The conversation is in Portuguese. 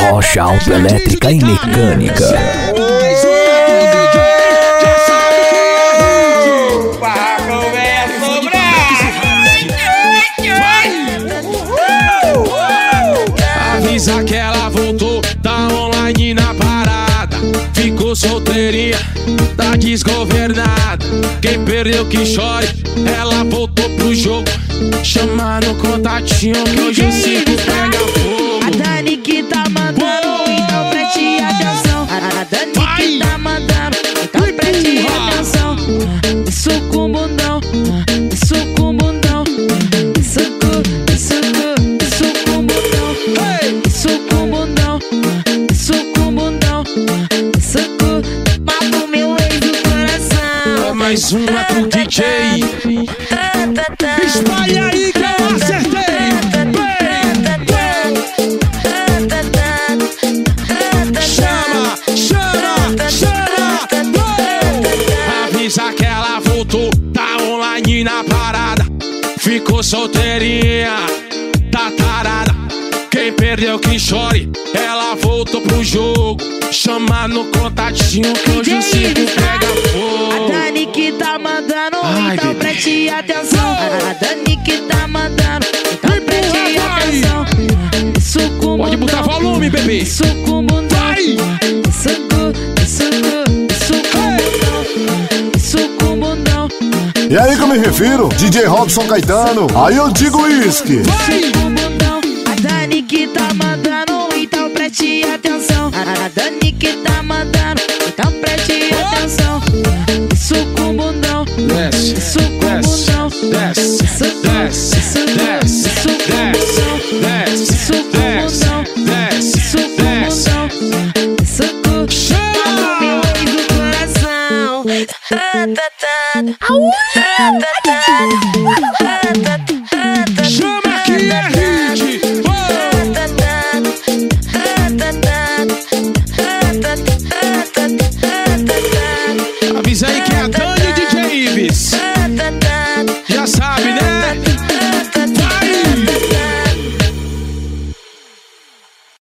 Rocha Autoelétrica e Mecânica. Avisa que ela voltou, tá online na parada. Ficou solteirinha, tá desgovernada. Quem perdeu que chore, ela voltou pro jogo. Chama no contatinho que hoje o circo pega fogo. A Dani que tá mandando, então preste atenção. A Dani que tá mandando, então preste atenção. Isso com o bundão, isso com o bundão. Isso com o bundão, isso com o bundão. Isso com o bundão, isso com... Mato meu ex do coração. Mais uma pro DJ. Espalha aí que eu acertei. Chama, chama, chama. Avisa que ela voltou, tá online na parada. Ficou solteirinha, tá tarada. Quem perdeu que chore, ela voltou pro jogo. Chama no contatinho que hoje o circo pega fogo. A Dani que tá mandando, então bebê. preste atenção. A Dani que tá mandando, então preste atenção. Isso com o Pode botar bundão, volume, bebê. isso com o bundão. Isso com o bundão, isso com o bundão. E aí que eu me refiro? DJ Robson Caetano. Aí eu digo uísque. Isso com o bundão. A Dani que tá mandando, então preste atenção. A Dani que tá mandando, então preste atenção. Isso com o bundão, Desce, isso com o desce, bundão. desce, desce, desce, desce, Isso com o bundão, desce, isso com o bundão. Isso com... Chama meu ex do coração.